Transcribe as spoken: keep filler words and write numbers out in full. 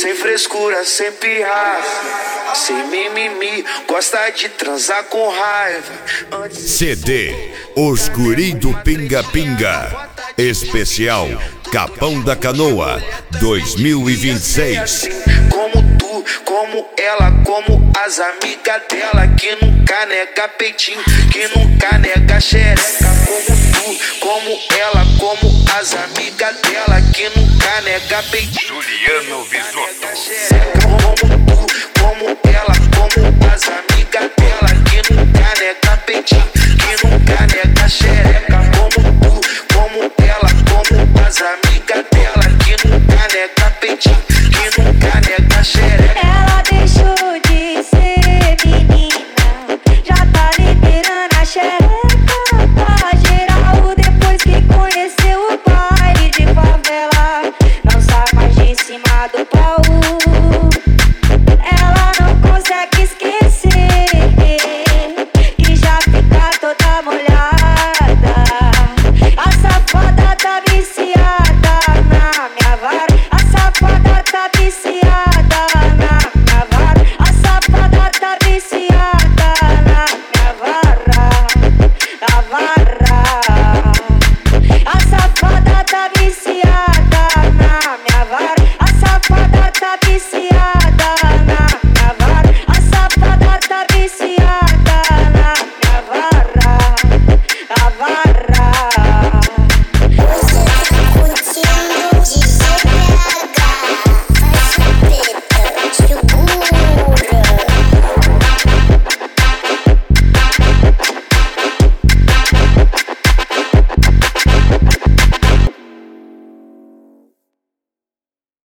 Sem frescura, sem pirraça, sem mimimi, gosta de transar com raiva. Antes... C D Os Guri do Pinga Pinga Especial Capão da Canoa dois mil e vinte e seis. Como tu, como ela, como as amigas dela, que nunca nega peitinho, que nunca nega xereca. Como tu, como ela, como as amigas dela, que nunca nega peitinho. Juliano Visual.